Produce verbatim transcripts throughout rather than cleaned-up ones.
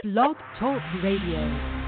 Blog Talk Radio.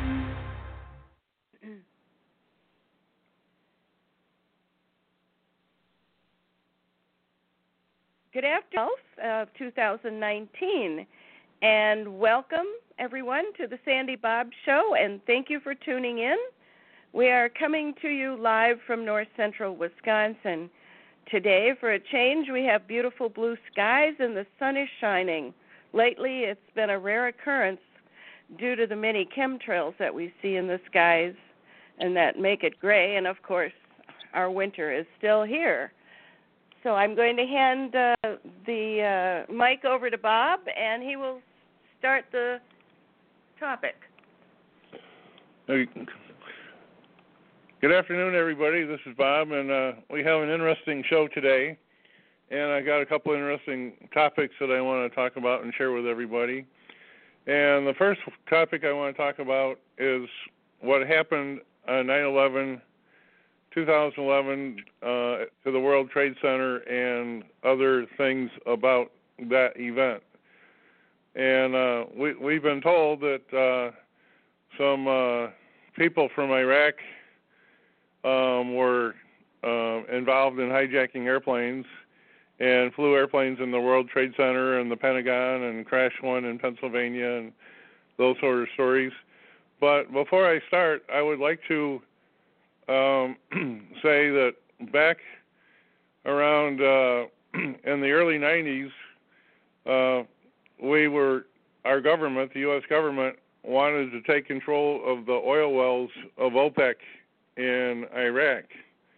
Good afternoon, uh, two thousand nineteen, and welcome everyone to the Sandy Bob Show, and thank you for tuning in. We are coming to you live from north central Wisconsin. Today, for a change, we have beautiful blue skies and the sun is shining. Lately, it's been a rare occurrence due to the many chemtrails that we see in the skies and that make it gray, and of course, our winter is still here. So I'm going to hand uh, the uh, mic over to Bob, and he will start the topic. Hey. Good afternoon, everybody. This is Bob, and uh, we have an interesting show today. And I got a couple of interesting topics that I want to talk about and share with everybody. And the first topic I want to talk about is what happened on nine eleven, two thousand eleven uh, to the World Trade Center and other things about that event. And uh, we, we've been told that uh, some uh, people from Iraq um, were uh, involved in hijacking airplanes and flew airplanes in the World Trade Center and the Pentagon and crashed one in Pennsylvania and those sort of stories. But before I start, I would like to um, say that back around uh, in the early nineties, uh, we were, our government, the U S government, wanted to take control of the oil wells of OPEC in Iraq.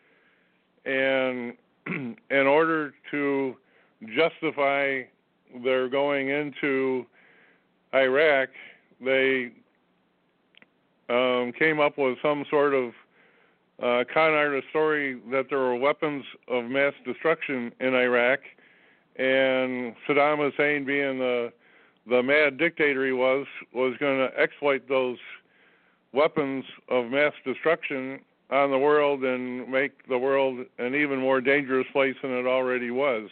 And in order to justify their going into Iraq, they um, came up with some sort of uh, con artist story that there were weapons of mass destruction in Iraq, and Saddam Hussein, being the the mad dictator he was, was going to exploit those weapons of mass destruction on the world and make the world an even more dangerous place than it already was.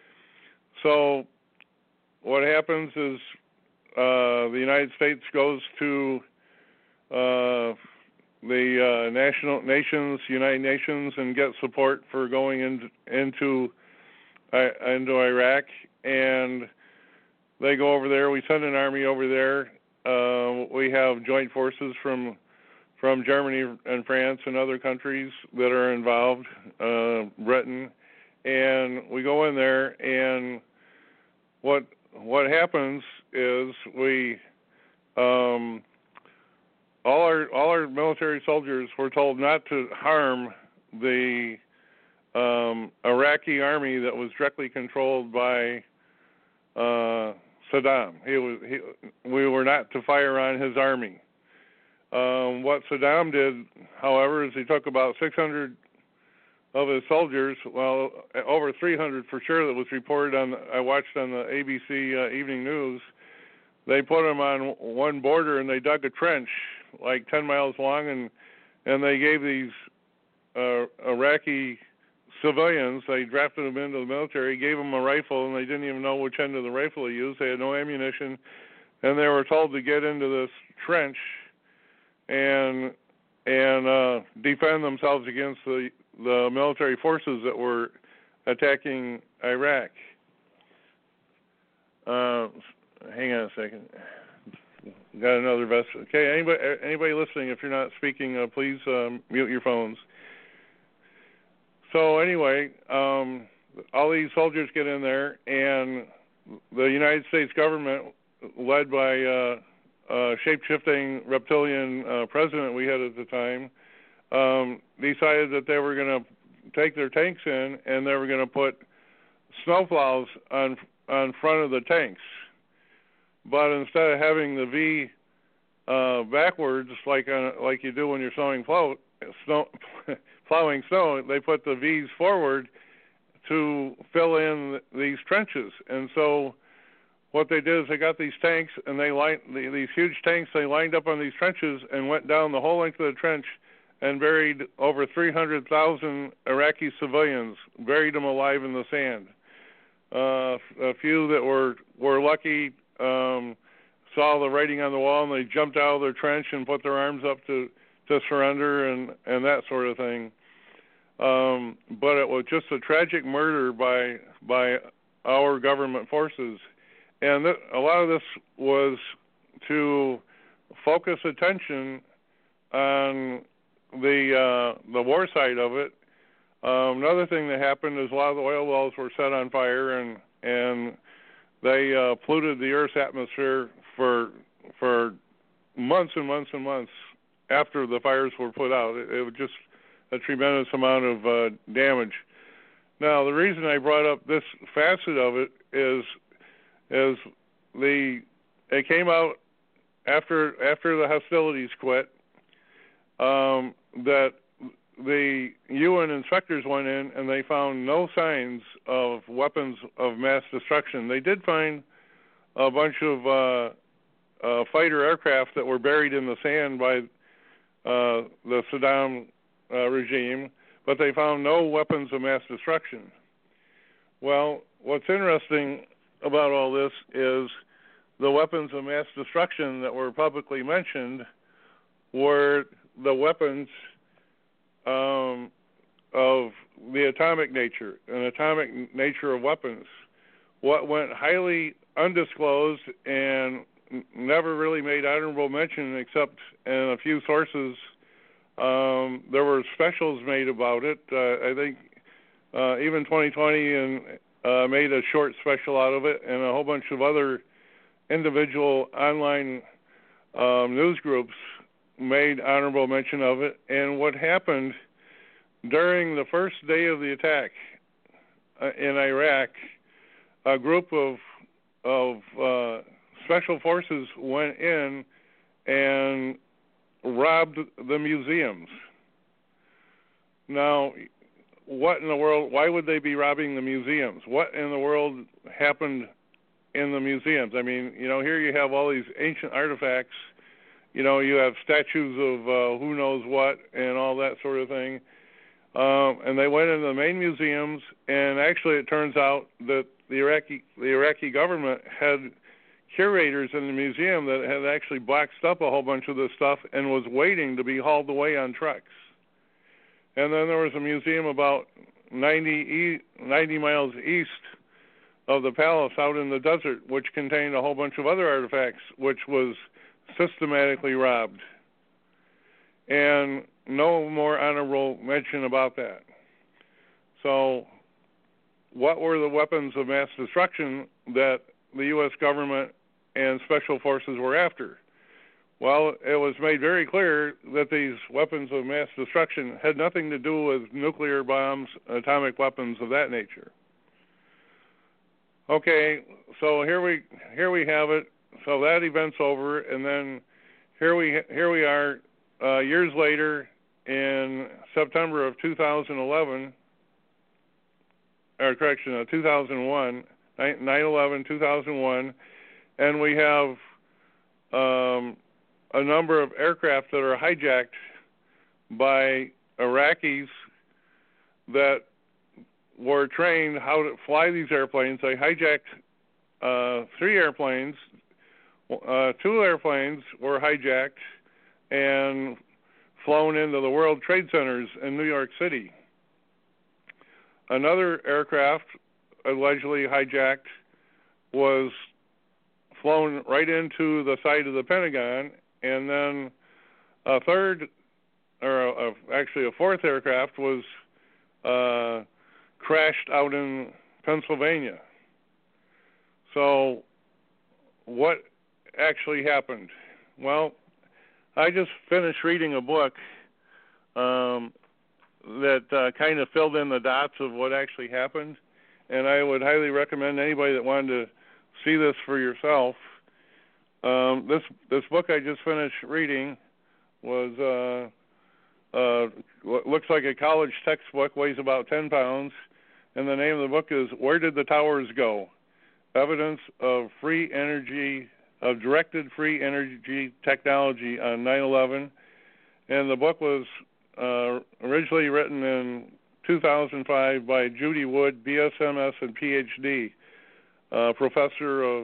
So what happens is uh, the United States goes to uh, the uh, national nations, United Nations, and gets support for going into into, uh, into Iraq, and they go over there. We send an army over there. Uh, we have joint forces from from Germany and France and other countries that are involved, uh, Britain, and we go in there, and what what happens is we um, all our all our military soldiers were told not to harm the um, Iraqi army that was directly controlled by uh, Saddam. He was he, we were not to fire on his army. Um, what Saddam did, however, is he took about six hundred of his soldiers, well, over three hundred for sure that was reported on, I watched on the A B C uh, Evening News. They put them on one border and they dug a trench like ten miles long, and, and they gave these uh, Iraqi civilians, they drafted them into the military, gave them a rifle, and they didn't even know which end of the rifle to use. They had no ammunition, and they were told to get into this trench and and uh, defend themselves against the, the military forces that were attacking Iraq. Uh, hang on a second. Got another vessel. Okay, anybody anybody listening, if you're not speaking, uh, please um, mute your phones. So anyway, um, all these soldiers get in there, and the United States government, led by uh, Uh, shape-shifting reptilian uh, president we had at the time, um, decided that they were going to take their tanks in and they were going to put snowplows on on front of the tanks. But instead of having the V uh, backwards, like on, like you do when you're sowing plow, snow, plowing snow, they put the V's forward to fill in these trenches. And so what they did is they got these tanks, and they lined these huge tanks. They lined up on these trenches and went down the whole length of the trench and buried over three hundred thousand Iraqi civilians, buried them alive in the sand. Uh, a few that were were lucky um, saw the writing on the wall and they jumped out of their trench and put their arms up to, to surrender and, and that sort of thing. Um, but it was just a tragic murder by by our government forces. And th- a lot of this was to focus attention on the uh, the war side of it. Um, another thing that happened is a lot of the oil wells were set on fire, and and they uh, polluted the Earth's atmosphere for for months and months and months after the fires were put out. It, it was just a tremendous amount of uh, damage. Now, the reason I brought up this facet of it is is the it came out after after the hostilities quit um, that the U N inspectors went in and they found no signs of weapons of mass destruction. They did find a bunch of uh, uh, fighter aircraft that were buried in the sand by uh, the Saddam uh, regime, but they found no weapons of mass destruction. Well, what's interesting about all this is the weapons of mass destruction that were publicly mentioned were the weapons um, of the atomic nature, an atomic nature of weapons. What went highly undisclosed and never really made honorable mention except in a few sources. Um, there were specials made about it. Uh, I think uh, even twenty twenty and uh, made a short special out of it, and a whole bunch of other individual online um, news groups made honorable mention of it. And what happened during the first day of the attack uh, in Iraq, a group of of uh, special forces went in and robbed the museums. Now, what in the world, why would they be robbing the museums? What in the world happened in the museums? I mean, you know, here you have all these ancient artifacts. You know, you have statues of uh, who knows what and all that sort of thing. Um, and they went into the main museums, and actually it turns out that the Iraqi the Iraqi government had curators in the museum that had actually boxed up a whole bunch of this stuff and was waiting to be hauled away on trucks. And then there was a museum about ninety, ninety miles east of the palace out in the desert, which contained a whole bunch of other artifacts, which was systematically robbed. And no more honorable mention about that. So what were the weapons of mass destruction that the U S government and special forces were after? Well, it was made very clear that these weapons of mass destruction had nothing to do with nuclear bombs, atomic weapons of that nature. Okay, so here we here we have it. So that event's over, and then here we here we are uh, years later in September of two thousand eleven, or correction, uh, two thousand one, nine eleven, two thousand one, and we have um, a number of aircraft that are hijacked by Iraqis that were trained how to fly these airplanes. They hijacked uh, three airplanes. Uh, two airplanes were hijacked and flown into the World Trade Centers in New York City. Another aircraft, allegedly hijacked, was flown right into the side of the Pentagon, and then a third, or a, a, actually a fourth aircraft was uh, crashed out in Pennsylvania. So what actually happened? Well, I just finished reading a book um, that uh, kind of filled in the dots of what actually happened, and I would highly recommend anybody that wanted to see this for yourself. Um, this this book I just finished reading was uh, uh, looks like a college textbook, weighs about ten pounds, and the name of the book is "Where Did the Towers Go? Evidence of Free Energy, of Directed Free Energy Technology on nine eleven." And the book was uh, originally written in two thousand five by Judy Wood, B S M S and P H D, uh, professor of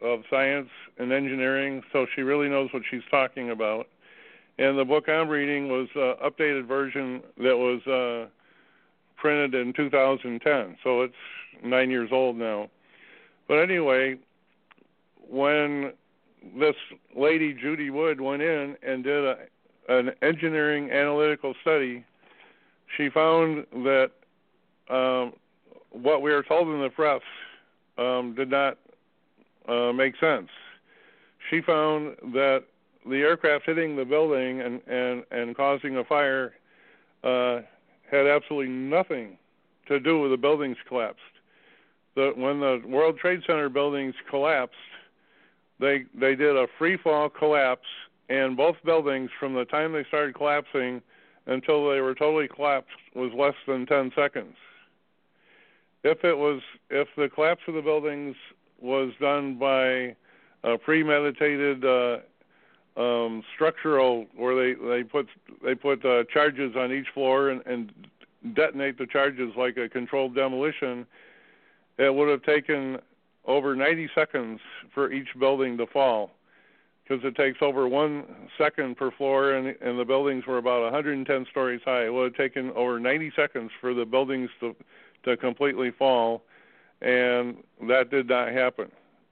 of science and engineering, so she really knows what she's talking about. And the book I'm reading was an updated version that was uh, printed in two thousand ten, so it's nine years old now. But anyway, when this lady, Judy Wood, went in and did a, an engineering analytical study, she found that um, what we were told in the press um, did not uh, make sense. She found that the aircraft hitting the building and, and, and causing a fire uh, had absolutely nothing to do with the buildings collapsed. The, when the World Trade Center buildings collapsed, they they did a free fall collapse, and both buildings, from the time they started collapsing until they were totally collapsed, was less than ten seconds. If it was, if the collapse of the buildings was done by a premeditated uh, um, structural, where they they put they put uh, charges on each floor and, and detonate the charges like a controlled demolition, it would have taken over ninety seconds for each building to fall, because it takes over one second per floor, and, and the buildings were about one hundred ten stories high. It would have taken over ninety seconds for the buildings to to completely fall, and that did not happen.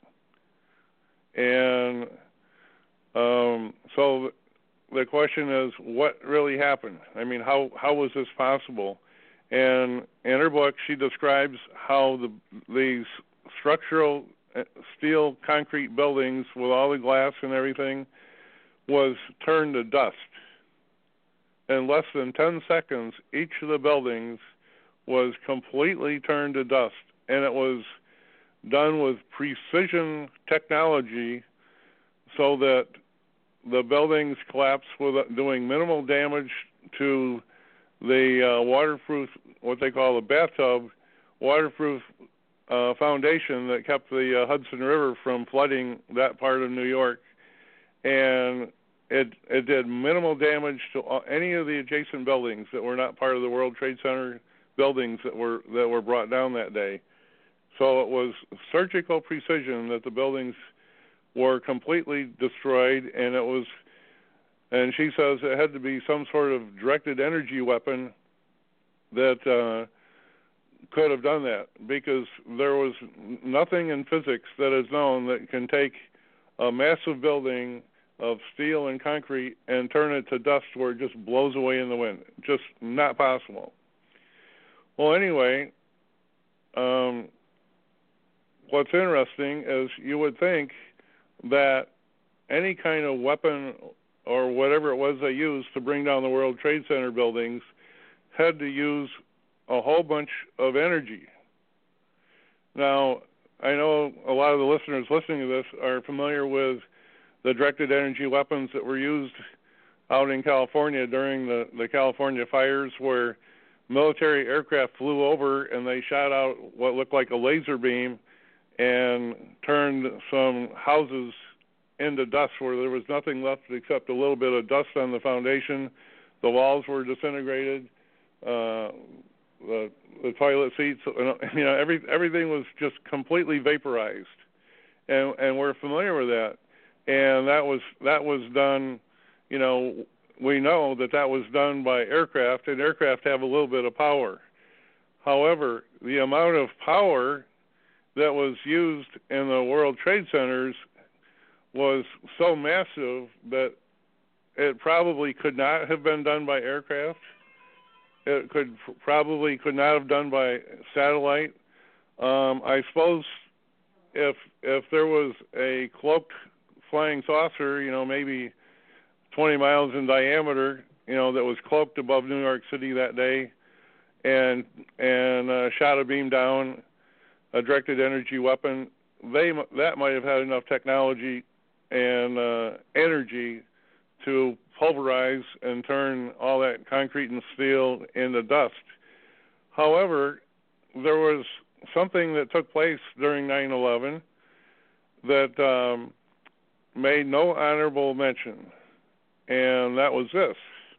And um, so the question is, what really happened? I mean, how how was this possible? And in her book, she describes how the these structural steel concrete buildings with all the glass and everything was turned to dust. In less than ten seconds, each of the buildings was completely turned to dust, and it was done with precision technology so that the buildings collapsed with doing minimal damage to the uh, waterproof, what they call the bathtub, waterproof uh, foundation that kept the uh, Hudson River from flooding that part of New York. And it it did minimal damage to any of the adjacent buildings that were not part of the World Trade Center buildings that were that were brought down that day. So it was surgical precision that the buildings were completely destroyed, and it was, and she says it had to be some sort of directed energy weapon that uh, could have done that, because there was nothing in physics that is known that can take a massive building of steel and concrete and turn it to dust where it just blows away in the wind. Just not possible. Well, anyway, um, what's interesting is you would think that any kind of weapon or whatever it was they used to bring down the World Trade Center buildings had to use a whole bunch of energy. Now, I know a lot of the listeners listening to this are familiar with the directed energy weapons that were used out in California during the, the California fires, where military aircraft flew over and they shot out what looked like a laser beam and turned some houses into dust where there was nothing left except a little bit of dust on the foundation. The walls were disintegrated. Uh, the, the toilet seats, you know, every everything was just completely vaporized, and and we're familiar with that. And that was that was done. You know, we know that that was done by aircraft, and aircraft have a little bit of power. However, the amount of power that was used in the World Trade Centers was so massive that it probably could not have been done by aircraft. It could probably could not have done by satellite. Um, I suppose if if there was a cloaked flying saucer, you know, maybe twenty miles in diameter, you know, that was cloaked above New York City that day, and and uh, shot a beam down, a directed energy weapon, they that might have had enough technology and uh, energy to pulverize and turn all that concrete and steel into dust. However, there was something that took place during nine eleven that um, made no honorable mention, and that was this.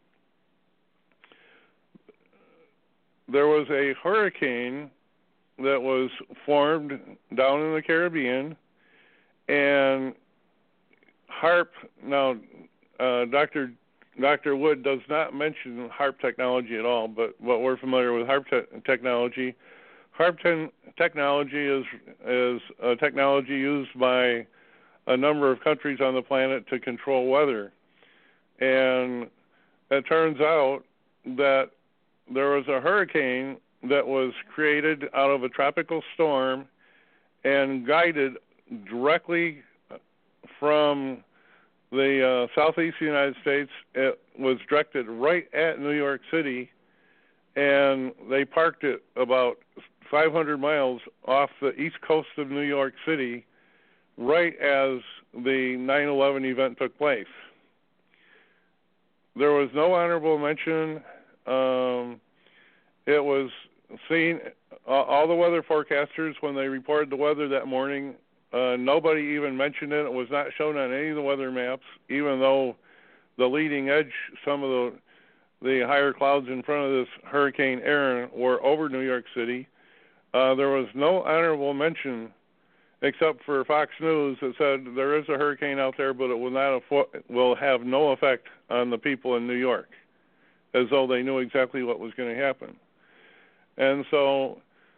There was a hurricane that was formed down in the Caribbean, and HAARP, now uh, Doctor Doctor Wood does not mention HAARP technology at all, but what we're familiar with HAARP te- technology. HAARP te- technology is is a technology used by a number of countries on the planet to control weather. And it turns out that there was a hurricane that was created out of a tropical storm and guided directly from the uh, southeast United States. It was directed right at New York City, and they parked it about five hundred miles off the east coast of New York City, right as the nine eleven event took place. There was no honorable mention. Um, it was seen, uh, all the weather forecasters, when they reported the weather that morning, uh, nobody even mentioned it. It was not shown on any of the weather maps, even though the leading edge, some of the the higher clouds in front of this Hurricane Aaron were over New York City. Uh, there was no honorable mention except for Fox News that said there is a hurricane out there, but it will not affo- will have no effect on the people in New York, as though they knew exactly what was going to happen. And so,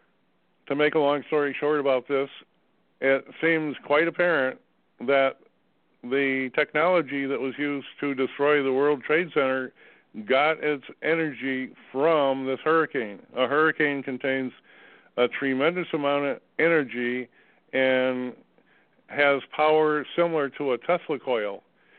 to make a long story short about this, it seems quite apparent that the technology that was used to destroy the World Trade Center got its energy from this hurricane. A hurricane contains a tremendous amount of energy and has power similar to a Tesla coil.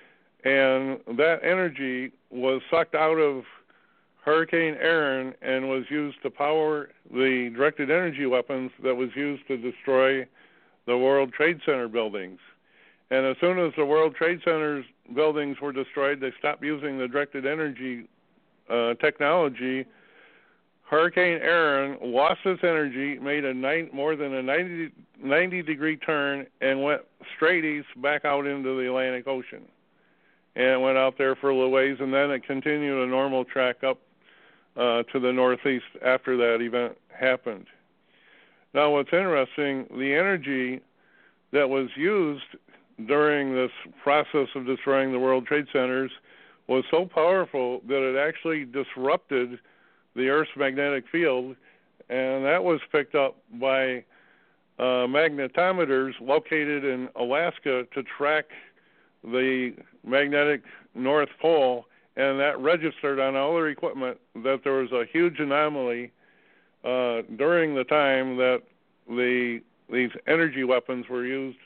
And that energy was sucked out of Hurricane Aaron and was used to power the directed energy weapons that was used to destroy the World Trade Center buildings. And as soon as the World Trade Center's buildings were destroyed, they stopped using the directed energy uh, technology. Hurricane Aaron lost its energy, made a nine, more than a ninety, ninety degree turn, and went straight east back out into the Atlantic Ocean. And it went out there for a little ways, and then it continued a normal track up uh, to the northeast after that event happened. Now, what's interesting, the energy that was used during this process of destroying the World Trade Centers was so powerful that it actually disrupted the Earth's magnetic field, and that was picked up by uh, magnetometers located in Alaska to track the magnetic North Pole, and that registered on all their equipment that there was a huge anomaly uh, during the time that the these energy weapons were used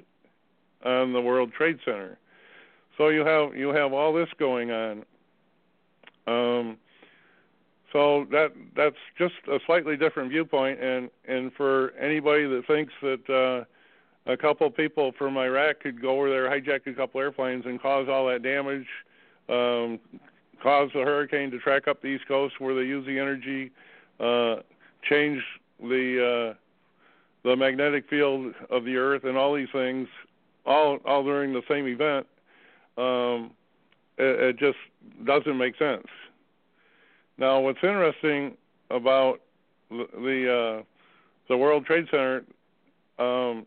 on the World Trade Center. So you have you have all this going on. Um, So that that's just a slightly different viewpoint, and, and for anybody that thinks that uh, a couple people from Iraq could go over there, hijack a couple airplanes, and cause all that damage, um, cause the hurricane to track up the East Coast where they use the energy, uh, change the uh, the magnetic field of the Earth, and all these things, all all during the same event, um, it, it just doesn't make sense. Now, what's interesting about the the, uh, the World Trade Center, um,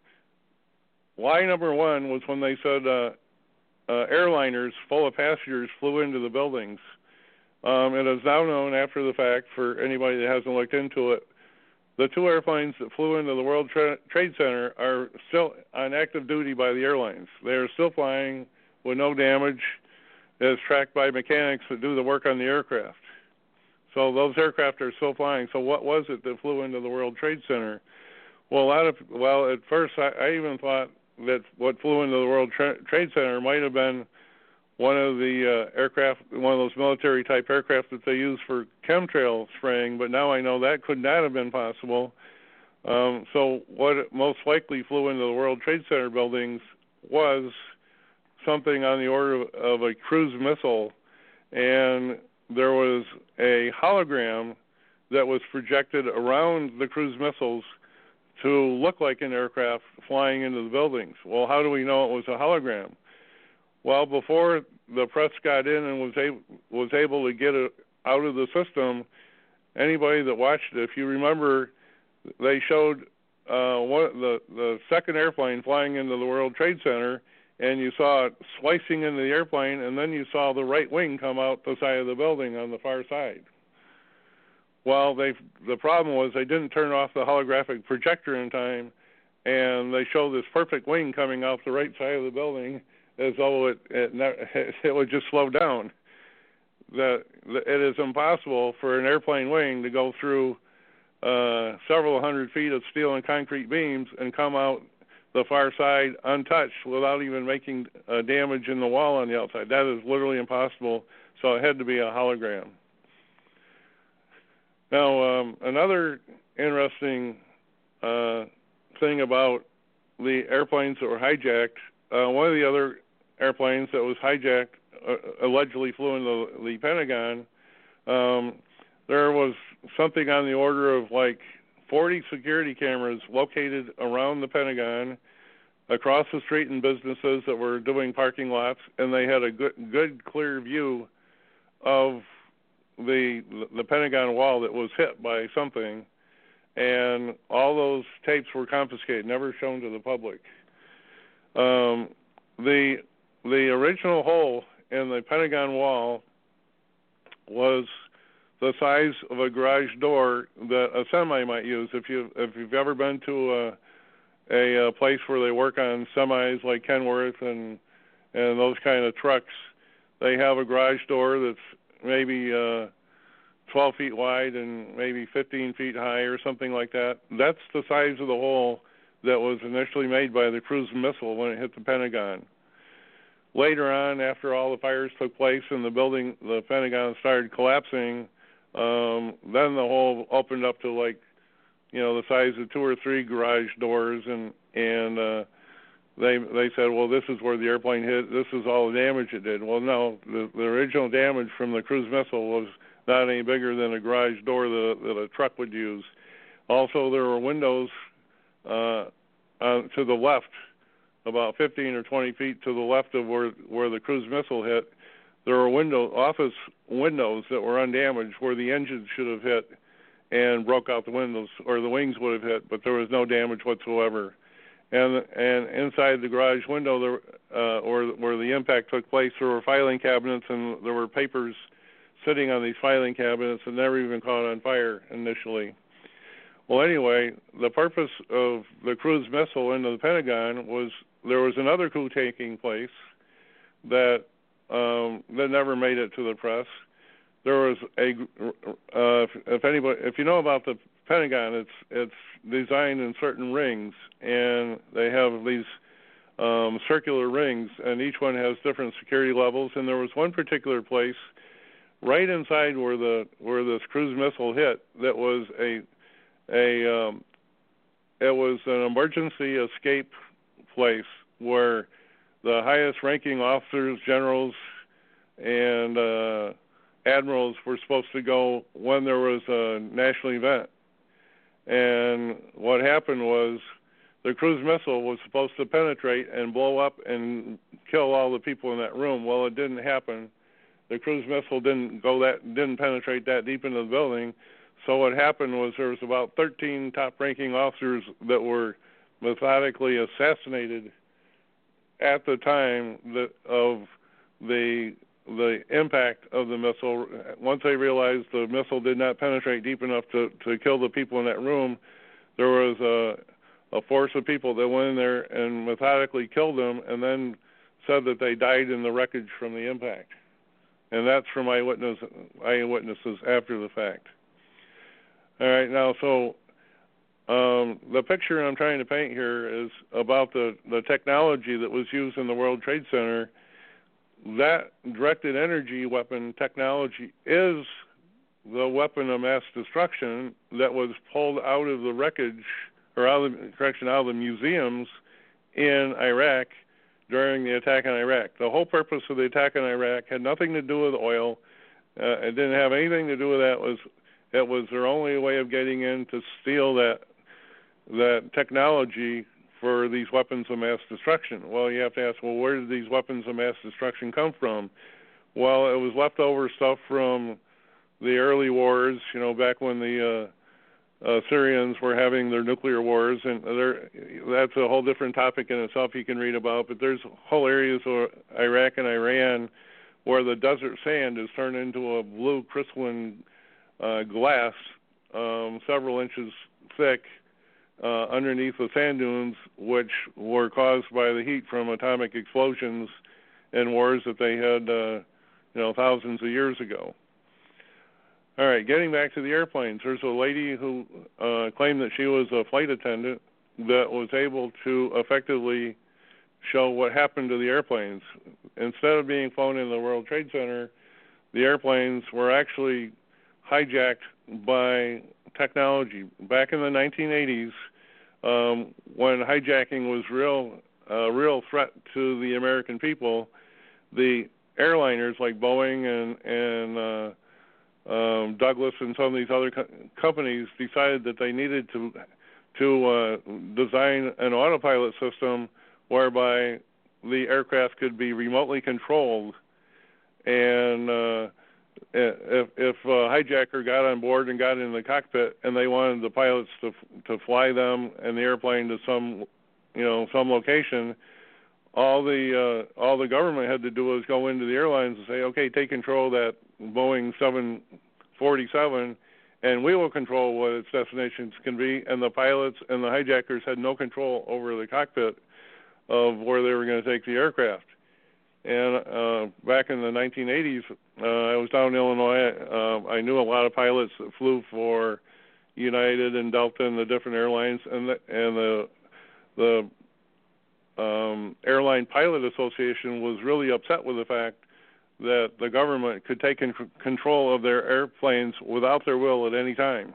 lie number one was when they said uh, uh, airliners full of passengers flew into the buildings. Um, it is now known after the fact, for anybody that hasn't looked into it, the two airplanes that flew into the World Tra- Trade Center are still on active duty by the airlines. They are still flying with no damage. It is tracked by mechanics that do the work on the aircraft. So those aircraft are still flying. So what was it that flew into the World Trade Center? Well, a lot of well, at first I, I even thought that what flew into the World Tra- Trade Center might have been one of the uh, aircraft, one of those military type aircraft that they use for chemtrail spraying. But now I know that could not have been possible. Um, so what most likely flew into the World Trade Center buildings was something on the order of, of a cruise missile, and there was a hologram that was projected around the cruise missiles to look like an aircraft flying into the buildings. Well, how do we know it was a hologram? Well, before the press got in and was able, was able to get it out of the system, anybody that watched it, if you remember, they showed uh, one, the the second airplane flying into the World Trade Center, and you saw it slicing into the airplane, and then you saw the right wing come out the side of the building on the far side. Well, they the problem was they didn't turn off the holographic projector in time, and they show this perfect wing coming off the right side of the building as though it it, it would just slow down. That it is impossible for an airplane wing to go through uh, several hundred feet of steel and concrete beams and come out the far side untouched without even making uh, damage in the wall on the outside. That is literally impossible, so it had to be a hologram. Now, um, another interesting uh, thing about the airplanes that were hijacked, uh, one of the other airplanes that was hijacked uh, allegedly flew into the, the Pentagon. Um, there was something on the order of like forty security cameras located around the Pentagon, across the street in businesses that were doing parking lots, and they had a good, good clear view of the the Pentagon wall that was hit by something, and all those tapes were confiscated, never shown to the public. Um, the the original hole in the Pentagon wall was the size of a garage door that a semi might use. If you if you've ever been to a a, a place where they work on semis like Kenworth and and those kind of trucks, they have a garage door that's maybe uh, twelve feet wide and maybe fifteen feet high or something like that. That's the size of the hole that was initially made by the cruise missile when it hit the Pentagon. Later on, after all the fires took place and the building, the Pentagon started collapsing, um, then the hole opened up to like, you know, the size of two or three garage doors, and and uh, they they said, well, this is where the airplane hit. This is all the damage it did. Well, no, the, the original damage from the cruise missile was not any bigger than a garage door that, that a truck would use. Also, there were windows uh, uh, to the left, about fifteen or twenty feet to the left of where where the cruise missile hit. There were window office windows that were undamaged where the engine should have hit and broke out the windows, or the wings would have hit, but there was no damage whatsoever. And and inside the garage window, there, uh, or where the impact took place, there were filing cabinets, and there were papers sitting on these filing cabinets that never even caught on fire initially. Well, anyway, the purpose of the cruise missile into the Pentagon was there was another coup taking place that um, that never made it to the press. There was a uh, if, if anybody, if you know about the Pentagon, it's it's designed in certain rings, and they have these um, circular rings, and each one has different security levels. And there was one particular place right inside where the where this cruise missile hit that was a a um, it was an emergency escape place where the highest ranking officers, generals, and uh, admirals were supposed to go when there was a national event. And what happened was the cruise missile was supposed to penetrate and blow up and kill all the people in that room. Well, it didn't happen. The cruise missile didn't go that didn't penetrate that deep into the building. So what happened was there was about thirteen top-ranking officers that were methodically assassinated at the time that of the the impact of the missile. Once they realized the missile did not penetrate deep enough to, to kill the people in that room, there was a, a force of people that went in there and methodically killed them, and then said that they died in the wreckage from the impact. And that's from eyewitness, eyewitnesses after the fact. All right, now, so um, the picture I'm trying to paint here is about the, the technology that was used in the World Trade Center. That directed energy weapon technology is the weapon of mass destruction that was pulled out of the wreckage, or out of the, correction, out of the museums in Iraq during the attack on Iraq. The whole purpose of the attack on Iraq had nothing to do with oil. Uh, it didn't have anything to do with that. It was it was their only way of getting in to steal that that technology for these weapons of mass destruction. Well, you have to ask, well, where did these weapons of mass destruction come from? Well, it was leftover stuff from the early wars, you know, back when the uh, uh, Syrians were having their nuclear wars, and that's a whole different topic in itself you can read about. But there's whole areas of Iraq and Iran where the desert sand is turned into a blue crystalline uh, glass, um, several inches thick, uh, underneath the sand dunes, which were caused by the heat from atomic explosions and wars that they had, uh, you know, thousands of years ago. All right, getting back to the airplanes, there's a lady who uh, claimed that she was a flight attendant that was able to effectively show what happened to the airplanes. Instead of being flown in the World Trade Center, the airplanes were actually hijacked by technology. Back in the nineteen eighties, um, when hijacking was real, a real threat to the American people, the airliners like Boeing and, and uh, Um, Douglas and some of these other co- companies decided that they needed to to uh, design an autopilot system whereby the aircraft could be remotely controlled, and uh, if, if a hijacker got on board and got in the cockpit and they wanted the pilots to to fly them and the airplane to some you know some location, all the uh, all the government had to do was go into the airlines and say, okay, take control of that Boeing seven forty-seven, and we will control what its destinations can be. And the pilots and the hijackers had no control over the cockpit of where they were going to take the aircraft. And uh, back in the nineteen eighties, uh, I was down in Illinois. Uh, I knew a lot of pilots that flew for United and Delta and the different airlines, and the, and the the um, Airline Pilot Association was really upset with the fact that the government could take in control of their airplanes without their will at any time.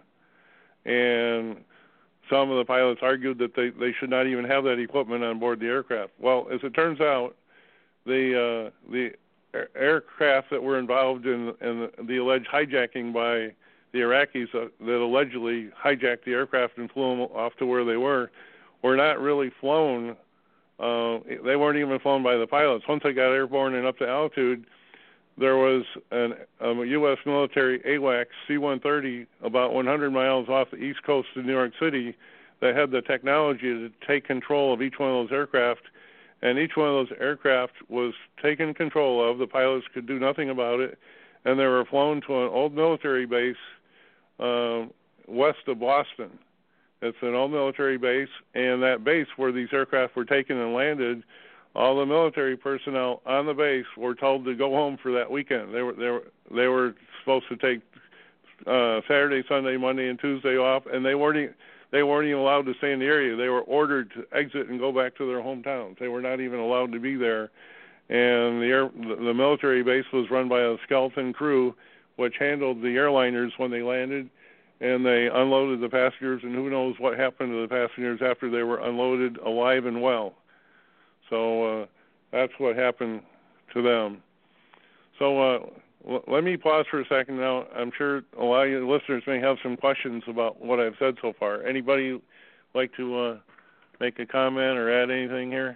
And some of the pilots argued that they, they should not even have that equipment on board the aircraft. Well, as it turns out, the uh, the air- aircraft that were involved in, in the, the alleged hijacking by the Iraqis uh, that allegedly hijacked the aircraft and flew them off to where they were, were not really flown. Uh, they weren't even flown by the pilots. Once they got airborne and up to altitude, there was an, um, a U S military AWACS C one thirty about one hundred miles off the east coast of New York City that had the technology to take control of each one of those aircraft, and each one of those aircraft was taken control of. The pilots could do nothing about it, and they were flown to an old military base um, west of Boston. It's an old military base, and that base where these aircraft were taken and landed, all the military personnel on the base were told to go home for that weekend. They were they were they were supposed to take uh, Saturday, Sunday, Monday, and Tuesday off, and they weren't e- they weren't even allowed to stay in the area. They were ordered to exit and go back to their hometowns. They were not even allowed to be there. And the air, the military base was run by a skeleton crew, which handled the airliners when they landed, and they unloaded the passengers. And who knows what happened to the passengers after they were unloaded, alive and well. So uh, that's what happened to them. So uh, l- let me pause for a second now. I'm sure a lot of you listeners may have some questions about what I've said so far. Anybody like to uh, make a comment or add anything here?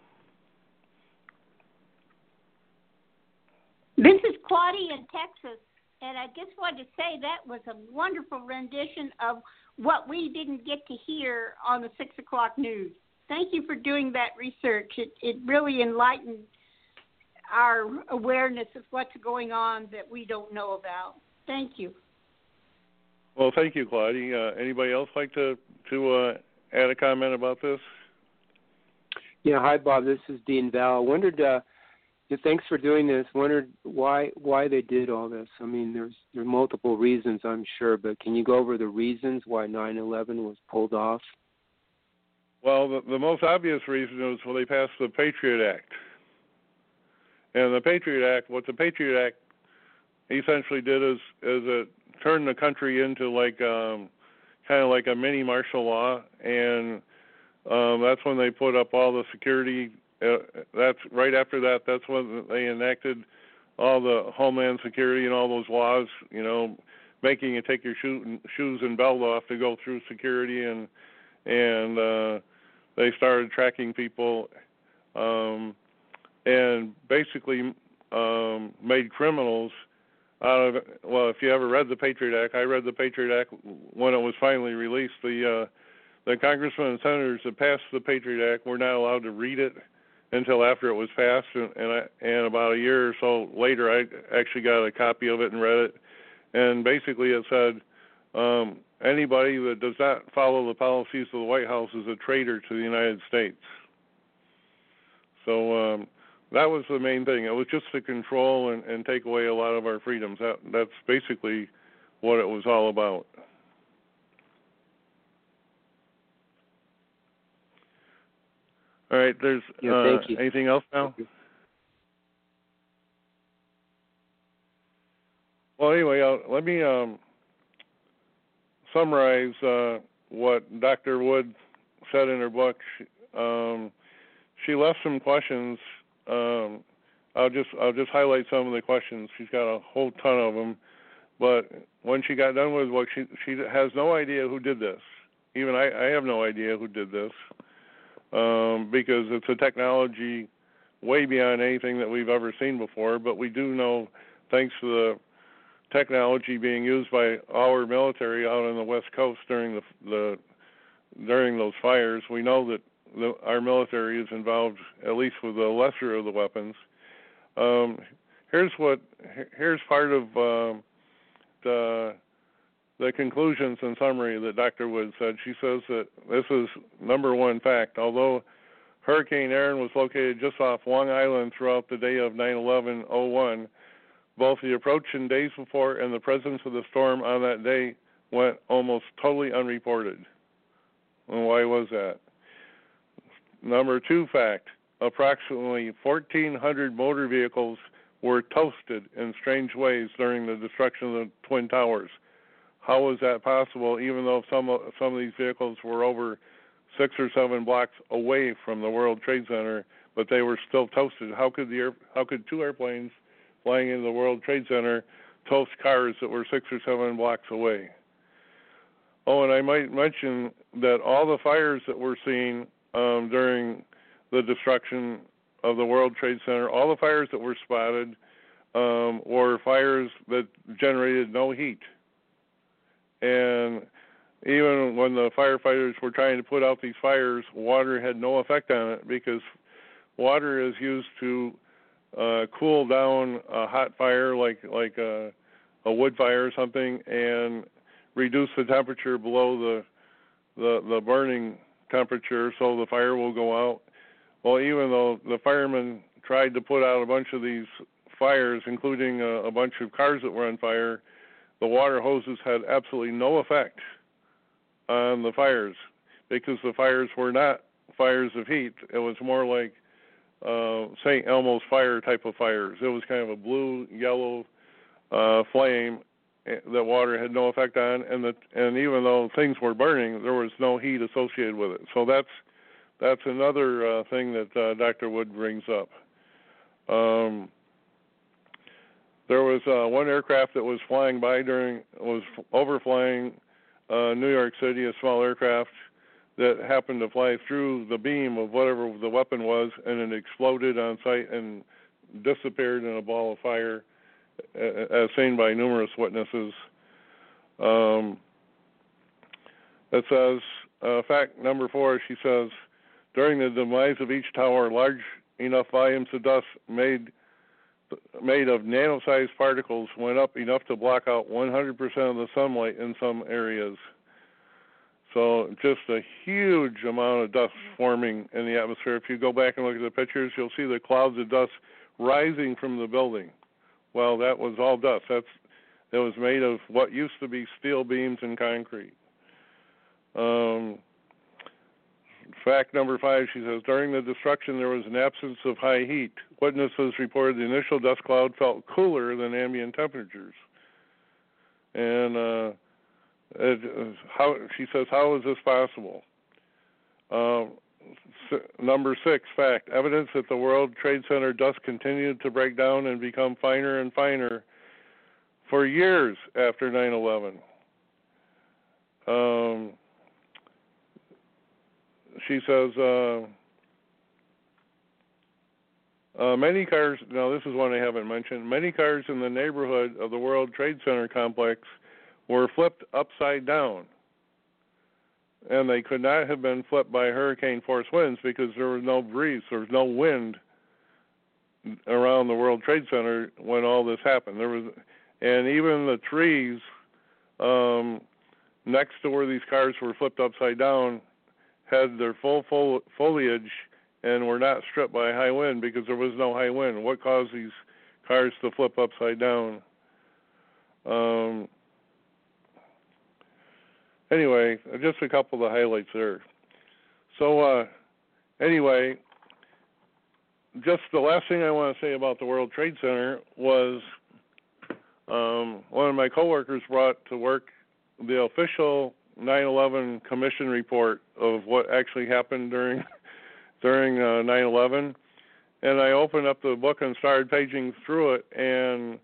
This is Claudia in Texas, and I just wanted to say that was a wonderful rendition of what we didn't get to hear on the six o'clock news. Thank you for doing that research. It it really enlightened our awareness of what's going on that we don't know about. Thank you. Well, thank you, Claudia. Uh, anybody else like to, to uh, add a comment about this? Yeah, hi, Bob. This is Dean Val. I wondered, uh, yeah, thanks for doing this. Wondered why why they did all this. I mean, there's there are multiple reasons, I'm sure, but can you go over the reasons why nine eleven was pulled off? Well, the, the most obvious reason was when they passed the Patriot Act. And the Patriot Act, what the Patriot Act essentially did is, is it turned the country into like um, kind of like a mini martial law, and um, that's when they put up all the security. Uh, that's right after that. That's when they enacted all the Homeland Security and all those laws. You know, making you take your shoe, shoes and belt off to go through security, and and uh, they started tracking people, um, and basically um, made criminals out of, well, if you ever read the Patriot Act, I read the Patriot Act when it was finally released. The uh, the congressmen and senators that passed the Patriot Act were not allowed to read it until after it was passed, and and, I, and about a year or so later, I actually got a copy of it and read it. And basically, it said um, anybody that does not follow the policies of the White House is a traitor to the United States. So um, that was the main thing. It was just to control and, and take away a lot of our freedoms. That, that's basically what it was all about. All right, there's yeah, uh, thank you. anything else now? Well, anyway, uh, let me um, summarize uh, what Doctor Wood said in her book. She, um, she left some questions. Um, I'll just I'll just highlight some of the questions. She's got a whole ton of them. But when she got done with the book, she she has no idea who did this. Even I, I have no idea who did this um, because it's a technology way beyond anything that we've ever seen before. But we do know, thanks to the technology being used by our military out on the West Coast during the, the during those fires, we know that the, our military is involved at least with the lesser of the weapons. Um, here's what here's part of uh, the the conclusions and summary that Doctor Wood said. She says that this is number one fact. Although Hurricane Erin was located just off Long Island throughout the day of nine eleven oh one, both the approach in days before and the presence of the storm on that day went almost totally unreported. And why was that? Number two fact, approximately fourteen hundred motor vehicles were toasted in strange ways during the destruction of the Twin Towers. How was that possible, even though some of, some of these vehicles were over six or seven blocks away from the World Trade Center, but they were still toasted? How could the air, how could two airplanes flying into the World Trade Center toast cars that were six or seven blocks away? Oh, and I might mention that all the fires that we're seeing um, during the destruction of the World Trade Center, all the fires that were spotted um, were fires that generated no heat. And even when the firefighters were trying to put out these fires, water had no effect on it because water is used to uh, cool down a hot fire like like a, a wood fire or something and reduce the temperature below the, the the burning temperature so the fire will go out. Well, even though the firemen tried to put out a bunch of these fires, including a, a bunch of cars that were on fire, the water hoses had absolutely no effect on the fires because the fires were not fires of heat. It was more like uh, Saint Elmo's fire type of fires. It was kind of a blue, yellow uh, flame that water had no effect on, and that, and even though things were burning, there was no heat associated with it. So that's that's another uh, thing that uh, Doctor Wood brings up. Um, there was uh, one aircraft that was flying by during was overflying uh, New York City, a small aircraft that happened to fly through the beam of whatever the weapon was, and it exploded on sight and disappeared in a ball of fire, as seen by numerous witnesses. Um, it says, uh, fact number four, she says, during the demise of each tower, large enough volumes of dust made made of nano-sized particles went up enough to block out one hundred percent of the sunlight in some areas. So just a huge amount of dust forming in the atmosphere. If you go back and look at the pictures, you'll see the clouds of dust rising from the building. Well, that was all dust. That's it was made of what used to be steel beams and concrete. Um, fact number five, she says, during the destruction there was an absence of high heat. Witnesses reported the initial dust cloud felt cooler than ambient temperatures. And uh, it, how she says, how is this possible? Uh, Number six, fact, evidence that the World Trade Center dust continued to break down and become finer and finer for years after nine eleven. Um, she says, uh, Uh, many cars, now this is one I haven't mentioned, many cars in the neighborhood of the World Trade Center complex were flipped upside down. And they could not have been flipped by hurricane force winds because there was no breeze, there was no wind around the World Trade Center when all this happened. There was, and even the trees um, next to where these cars were flipped upside down had their full fo- foliage and were not stripped by high wind because there was no high wind. What caused these cars to flip upside down? Um, anyway, just a couple of the highlights there. So uh, anyway, just the last thing I want to say about the World Trade Center was um, one of my coworkers brought to work the official nine eleven Commission report of what actually happened during during uh, nine eleven, and I opened up the book and started paging through it, and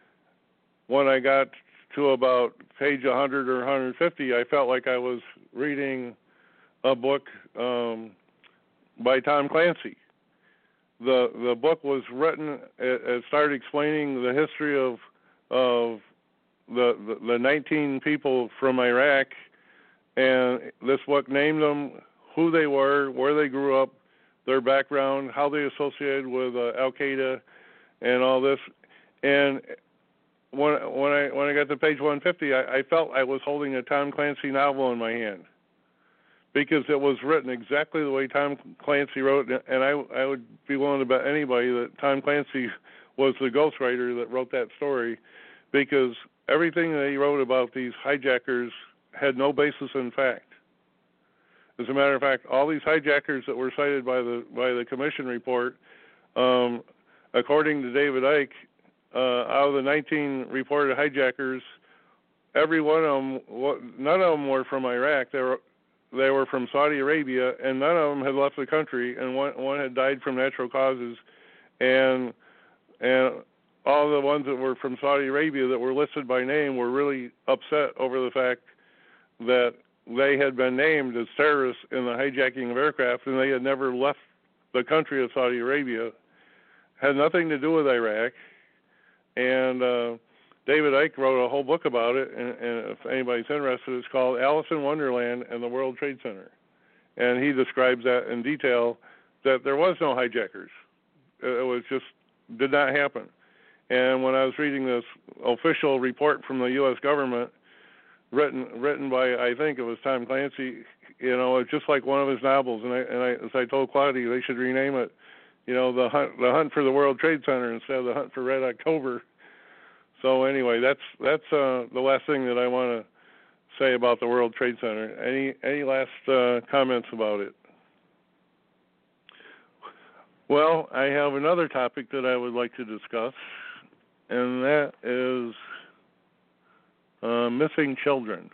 when I got to about page one hundred or one hundred fifty, I felt like I was reading a book um, by Tom Clancy. The the book was written, it, it started explaining the history of of the, the the nineteen people from Iraq, and this book named them, who they were, where they grew up, their background, how they associated with uh, Al Qaeda, and all this. And when when I when I got to page one fifty, I, I felt I was holding a Tom Clancy novel in my hand, because it was written exactly the way Tom Clancy wrote it, and I I would be willing to bet anybody that Tom Clancy was the ghostwriter that wrote that story, because everything that he wrote about these hijackers had no basis in fact. As a matter of fact, all these hijackers that were cited by the by the commission report, um, according to David Icke, uh, out of the nineteen reported hijackers, every one of them, none of them were from Iraq. They were they were from Saudi Arabia, and none of them had left the country, and one one had died from natural causes, and and all the ones that were from Saudi Arabia that were listed by name were really upset over the fact that they had been named as terrorists in the hijacking of aircraft, and they had never left the country of Saudi Arabia. Had nothing to do with Iraq. And uh, David Icke wrote a whole book about it, and, and if anybody's interested, it's called Alice in Wonderland and the World Trade Center. And he describes that in detail, that there was no hijackers. It was just, did not happen. And when I was reading this official report from the U S government, written written by, I think it was Tom Clancy, you know, it's just like one of his novels. And I, and I, as I told Claudia, they should rename it, you know, the hunt, the hunt for the World Trade Center instead of the hunt for Red October. So anyway, that's that's uh, the last thing that I want to say about the World Trade Center. Any any last uh, comments about it? Well, I have another topic that I would like to discuss, and that is uh, missing children.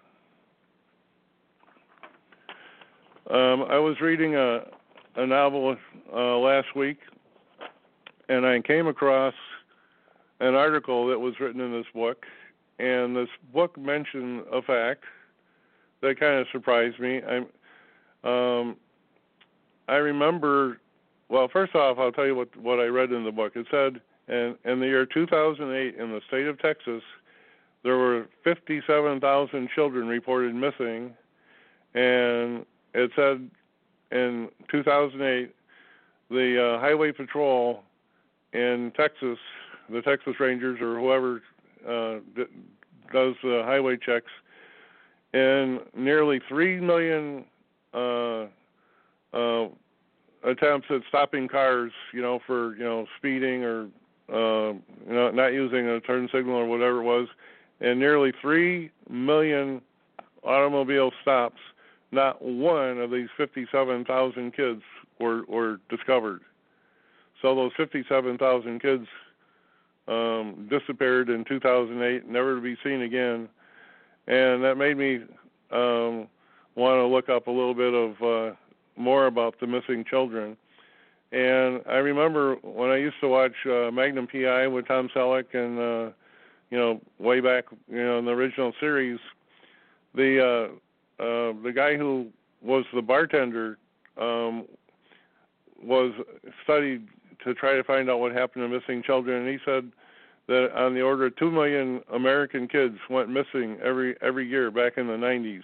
Um, I was reading a, a novel uh, last week, and I came across an article that was written in this book, and this book mentioned a fact that kind of surprised me. I, um, I remember, well, first off, I'll tell you what, what I read in the book. It said, in, in the year two thousand eight, in the state of Texas, there were fifty-seven thousand children reported missing, and it said in two thousand eight, the uh, Highway Patrol in Texas, the Texas Rangers or whoever uh, d- does the highway checks, and nearly three million uh, uh, attempts at stopping cars, you know, for, you know, speeding or, uh, you know, not using a turn signal or whatever it was, and nearly three million automobile stops. Not one of these fifty-seven thousand kids were, were discovered. So those fifty-seven thousand kids um, disappeared in two thousand eight, never to be seen again. And that made me um, want to look up a little bit of uh, more about the missing children. And I remember when I used to watch uh, Magnum P I with Tom Selleck and, uh, you know, way back, you know, in the original series, the uh, uh, the guy who was the bartender um, was studied to try to find out what happened to missing children, and he said that on the order of two million American kids went missing every every year back in the nineties.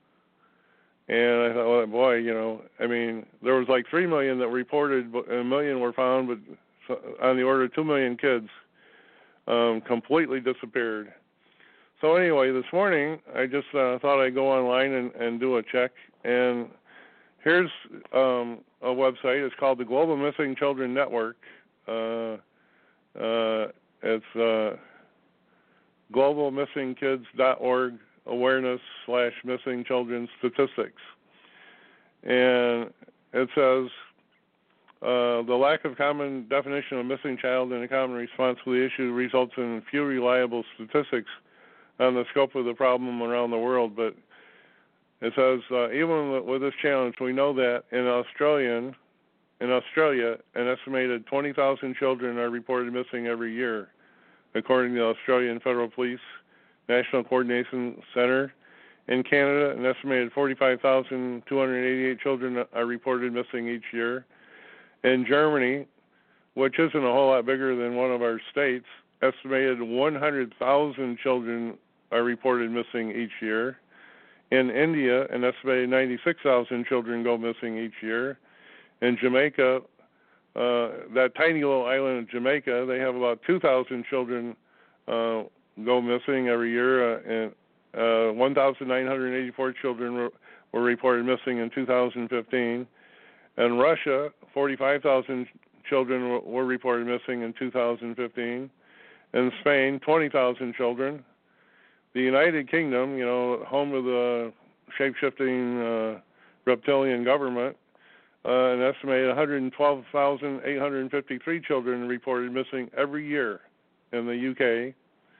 And I thought, well, boy, you know, I mean, there was like three million that reported, but a million were found, but on the order of two million kids um, completely disappeared. So anyway, this morning I just uh, thought I'd go online and, and do a check, and here's um, a website. It's called the Global Missing Children Network. Uh, uh, it's uh, global missing kids dot org awareness slash missing children statistics. And it says, uh, the lack of common definition of missing child and a common response to the issue results in few reliable statistics on the scope of the problem around the world. But it says, uh, even with this challenge, we know that in Australian, in Australia, an estimated twenty thousand children are reported missing every year, according to the Australian Federal Police National Coordination Center. In Canada, an estimated forty-five thousand two hundred eighty-eight children are reported missing each year. In Germany, which isn't a whole lot bigger than one of our states, estimated one hundred thousand children are reported missing each year. In India, an estimated ninety-six thousand children go missing each year. In Jamaica, uh, that tiny little island of Jamaica, they have about two thousand children uh, go missing every year, uh, and uh, one thousand nine hundred eighty-four children were, were reported missing in two thousand fifteen. In Russia, forty-five thousand children were, were reported missing in two thousand fifteen. In Spain, twenty thousand children. The United Kingdom, you know, home of the shape-shifting uh, reptilian government, uh, an estimated one hundred twelve thousand eight hundred fifty-three children reported missing every year in the U K.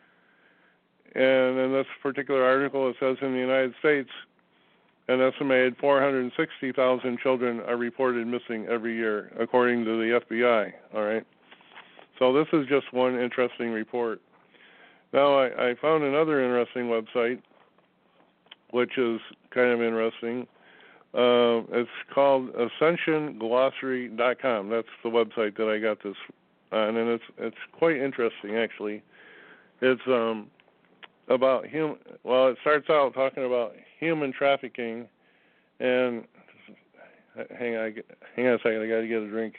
And in this particular article, it says in the United States, an estimated four hundred sixty thousand children are reported missing every year, according to the F B I. All right. So this is just one interesting report. Now, I, I found another interesting website, which is kind of interesting. Uh, it's called ascension glossary dot com. That's the website that I got this on, and it's it's quite interesting, actually. It's um, about hum. Well, it starts out talking about human trafficking, and hang on, hang on a second. I got to get a drink.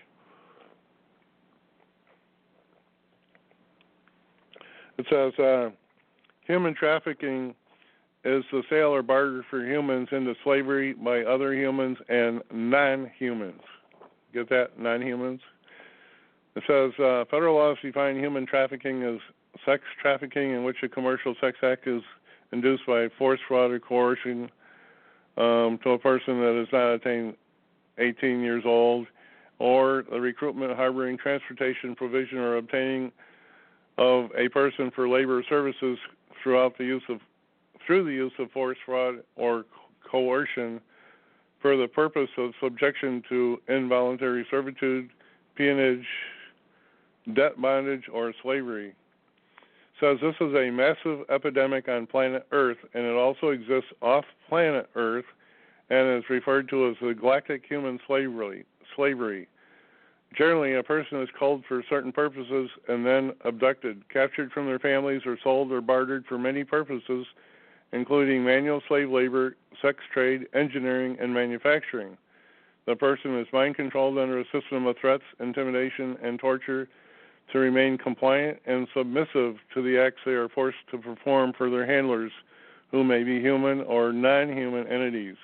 It says uh, human trafficking is the sale or barter for humans into slavery by other humans and non-humans. Get that? Non-humans? It says uh, federal laws define human trafficking as sex trafficking in which a commercial sex act is induced by force, fraud, or coercion um, to a person that has not attained eighteen years old, or the recruitment, harboring, transportation, provision, or obtaining of a person for labor or services throughout the use of through the use of force, fraud, or coercion for the purpose of subjection to involuntary servitude, peonage, debt bondage, or slavery. Says this is a massive epidemic on planet Earth, and it also exists off planet Earth, and is referred to as the galactic human slavery. Slavery. Generally, a person is culled for certain purposes and then abducted, captured from their families, or sold or bartered for many purposes, including manual slave labor, sex trade, engineering, and manufacturing. The person is mind-controlled under a system of threats, intimidation, and torture to remain compliant and submissive to the acts they are forced to perform for their handlers, who may be human or non-human entities.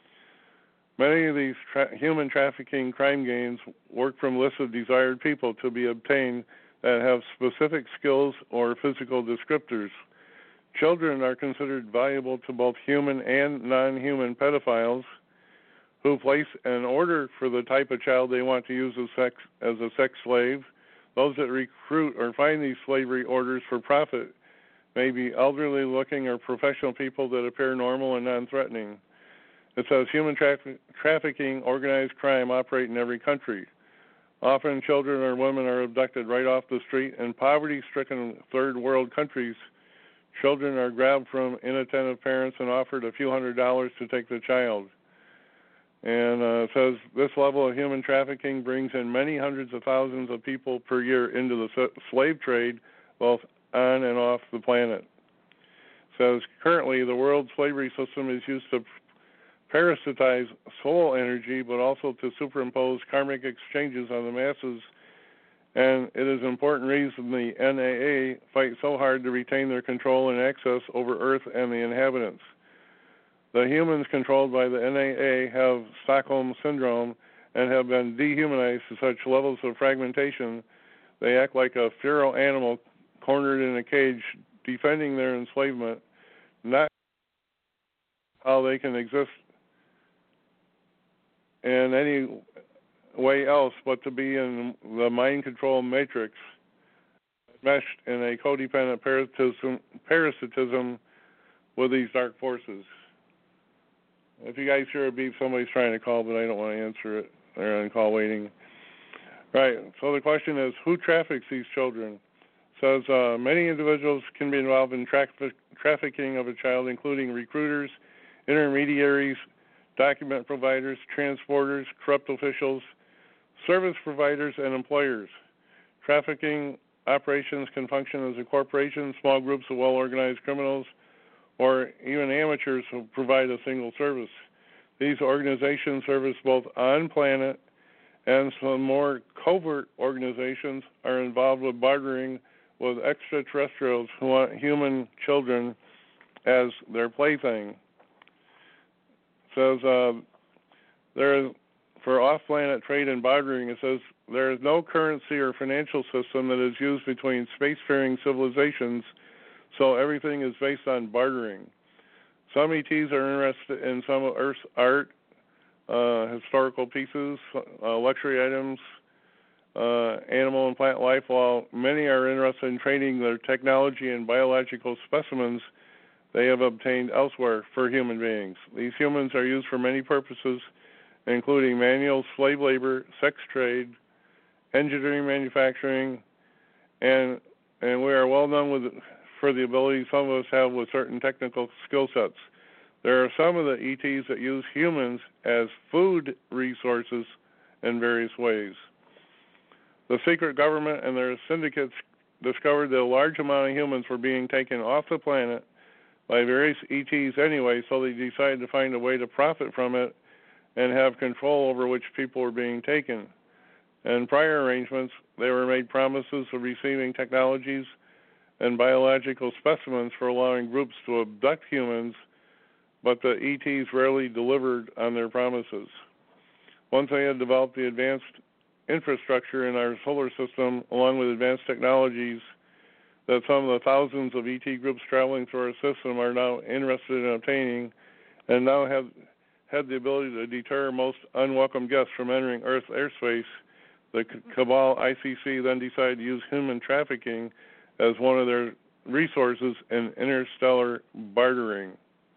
Many of these tra- human trafficking crime gangs work from lists of desired people to be obtained that have specific skills or physical descriptors. Children are considered valuable to both human and non-human pedophiles who place an order for the type of child they want to use as, sex, as a sex slave. Those that recruit or find these slavery orders for profit may be elderly-looking or professional people that appear normal and non-threatening. It says human tra- trafficking, organized crime operate in every country. Often children or women are abducted right off the street. In poverty-stricken third world countries, children are grabbed from inattentive parents and offered a few hundred dollars to take the child. And uh, it says this level of human trafficking brings in many hundreds of thousands of people per year into the slave trade, both on and off the planet. It says currently the world slavery system is used to parasitize soul energy, but also to superimpose karmic exchanges on the masses. And it is an important reason the N A A fight so hard to retain their control and access over Earth and the inhabitants. The humans controlled by the N A A have Stockholm Syndrome and have been dehumanized to such levels of fragmentation they act like a feral animal cornered in a cage, defending their enslavement, not how they can exist in any way else but to be in the mind control matrix, meshed in a codependent parasitism, parasitism with these dark forces. If you guys hear a beep, somebody's trying to call, but I don't want to answer it. They're on call waiting. Right, so the question is, who traffics these children? It says uh, many individuals can be involved in tra- trafficking of a child, including recruiters, intermediaries, document providers, transporters, corrupt officials, service providers, and employers. Trafficking operations can function as a corporation, small groups of well-organized criminals, or even amateurs who provide a single service. These organizations service both on-planet and some more covert organizations are involved with bartering with extraterrestrials who want human children as their plaything. It says uh, there is, for off-planet trade and bartering, it says there is no currency or financial system that is used between spacefaring civilizations, so everything is based on bartering. Some E Ts are interested in some of Earth's art, uh, historical pieces, uh, luxury items, uh, animal and plant life, while many are interested in trading their technology and biological specimens they have obtained elsewhere for human beings. These humans are used for many purposes, including manual slave labor, sex trade, engineering, manufacturing, and and we are well known with for the ability some of us have with certain technical skill sets. There are some of the E Ts that use humans as food resources in various ways. The secret government and their syndicates discovered that a large amount of humans were being taken off the planet by various E Ts anyway, so they decided to find a way to profit from it and have control over which people were being taken. In prior arrangements, they were made promises of receiving technologies and biological specimens for allowing groups to abduct humans, but the E Ts rarely delivered on their promises. Once they had developed the advanced infrastructure in our solar system, along with advanced technologies that some of the thousands of E T groups traveling through our system are now interested in obtaining, and now have had the ability to deter most unwelcome guests from entering Earth's airspace, the Cabal I C C then decided to use human trafficking as one of their resources in interstellar bartering.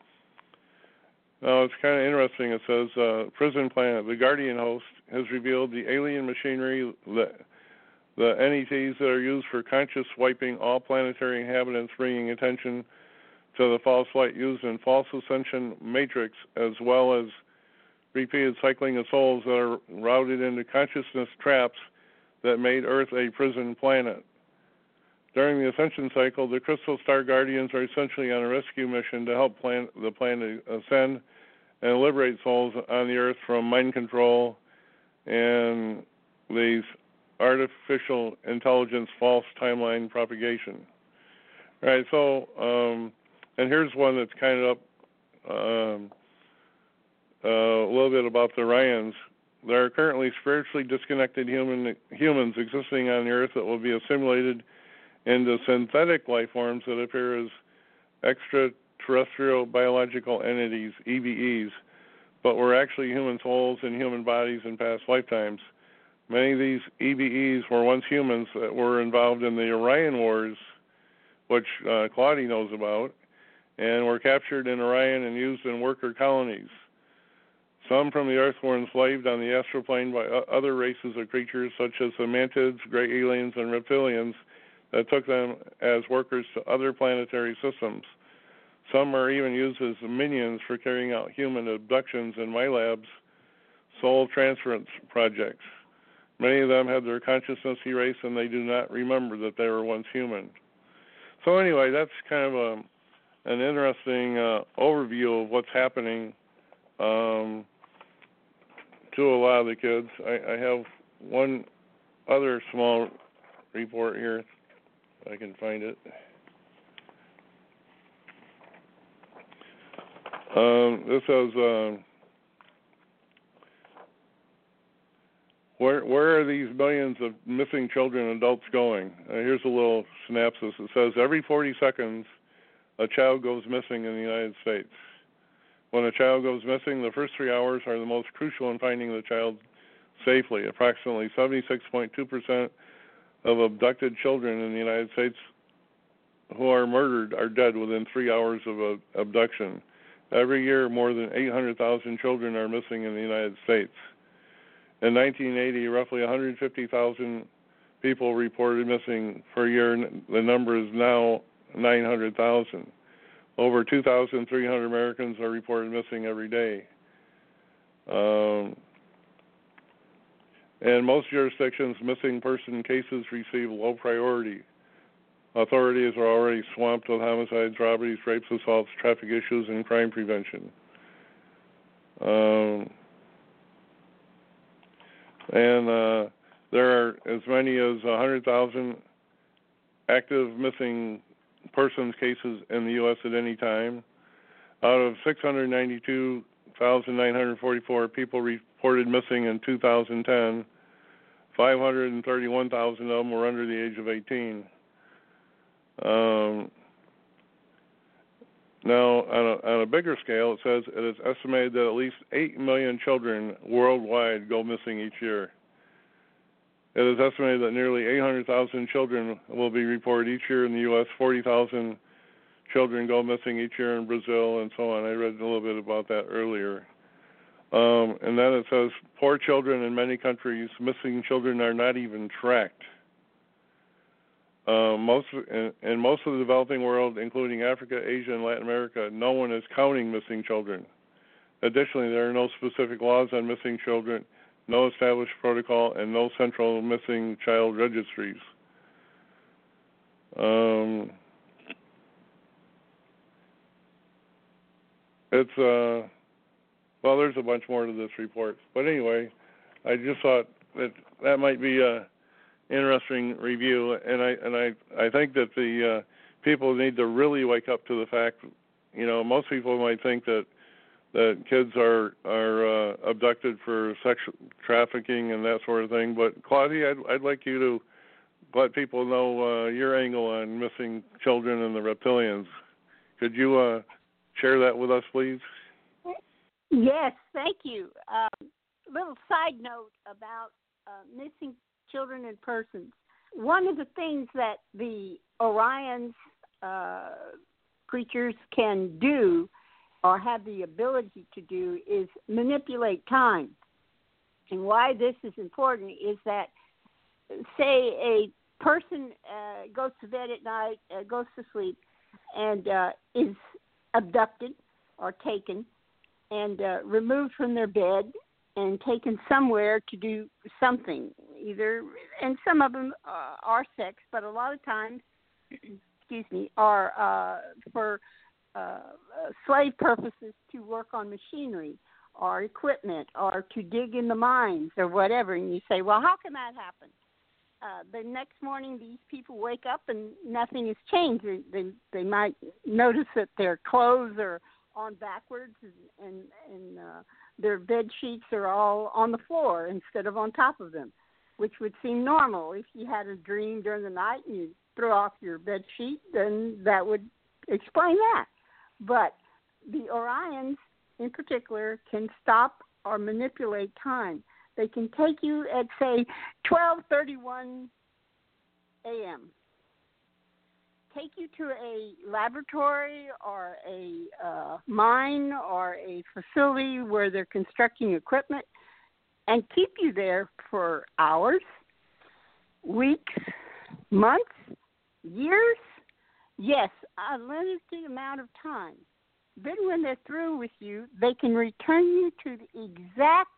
Now, it's kind of interesting. It says, uh, Prison Planet, the Guardian host, has revealed the alien machinery, the, the N E Ts that are used for conscious wiping all planetary inhabitants, bringing attention to the false light used in false ascension matrix, as well as repeated cycling of souls that are routed into consciousness traps that made Earth a prison planet. During the ascension cycle, the Crystal Star Guardians are essentially on a rescue mission to help plan- the planet ascend and liberate souls on the Earth from mind control and these artificial intelligence false timeline propagation. All right, so, um, and here's one that's kind of up um, uh, a little bit about the Ryans. There are currently spiritually disconnected human humans existing on the Earth that will be assimilated into synthetic life forms that appear as extraterrestrial biological entities, E B Es, but were actually human souls in human bodies in past lifetimes. Many of these E B Es were once humans that were involved in the Orion Wars, which uh, Claudia knows about, and were captured in Orion and used in worker colonies. Some from the Earth were enslaved on the astral plane by other races of creatures such as the mantids, gray aliens, and reptilians that took them as workers to other planetary systems. Some are even used as minions for carrying out human abductions in my labs, soul transference projects. Many of them had their consciousness erased, and they do not remember that they were once human. So anyway, that's kind of a, an interesting uh, overview of what's happening um, to a lot of the kids. I, I have one other small report here, if I can find it. Um, this says, uh, where where are these millions of missing children and adults going? Uh, here's a little synopsis. It says, every forty seconds, a child goes missing in the United States. When a child goes missing, the first three hours are the most crucial in finding the child safely. Approximately seventy-six point two percent of abducted children in the United States who are murdered are dead within three hours of a, abduction. Every year, more than eight hundred thousand children are missing in the United States. In nineteen eighty, roughly one hundred fifty thousand people reported missing per year. The number is now nine hundred thousand. Over two thousand three hundred Americans are reported missing every day. Um, in most jurisdictions, missing person cases receive low priority. Authorities are already swamped with homicides, robberies, rapes, assaults, traffic issues, and crime prevention. Um, and uh, there are as many as one hundred thousand active missing persons cases in the U S at any time. Out of six hundred ninety-two thousand nine hundred forty-four people reported missing in two thousand ten, five hundred thirty-one thousand of them were under the age of eighteen. Um, now, on a, on a bigger scale, it says it is estimated that at least eight million children worldwide go missing each year. It is estimated that nearly eight hundred thousand children will be reported each year in the U S, forty thousand children go missing each year in Brazil, and so on. I read a little bit about that earlier. Um, and then it says, poor children in many countries, missing children are not even tracked. Uh, most in, in most of the developing world, including Africa, Asia, and Latin America, no one is counting missing children. Additionally, there are no specific laws on missing children, no established protocol, and no central missing child registries. Um, it's uh, well, there's a bunch more to this report, but anyway, I just thought that that might be a interesting review, and I and I, I think that the uh, people need to really wake up to the fact. You know, most people might think that that kids are are uh, abducted for sexual trafficking and that sort of thing. But Claudia, I'd, I'd like you to let people know uh, your angle on missing children and the reptilians. Could you uh, share that with us, please? Yes, thank you. Um, little side note about uh, missing children and persons. One of the things that the Orion's uh, creatures can do or have the ability to do is manipulate time. And why this is important is that, say, a person uh, goes to bed at night, uh, goes to sleep, and uh, is abducted or taken and uh, removed from their bed and taken somewhere to do something, either, and some of them uh, are sex, but a lot of times, excuse me, are uh, for uh, slave purposes to work on machinery or equipment or to dig in the mines or whatever. And you say, well, how can that happen? Uh, the next morning, these people wake up and nothing has changed. They, they, they might notice that their clothes are on backwards and, and, and uh, their bed sheets are all on the floor instead of on top of them, which would seem normal. If you had a dream during the night and you threw off your bed sheet, then that would explain that. But the Orions, in particular, can stop or manipulate time. They can take you at, say, twelve thirty-one a.m., take you to a laboratory or a uh, mine or a facility where they're constructing equipment and keep you there for hours, weeks, months, years. Yes, a limited amount of time. Then when they're through with you, they can return you to the exact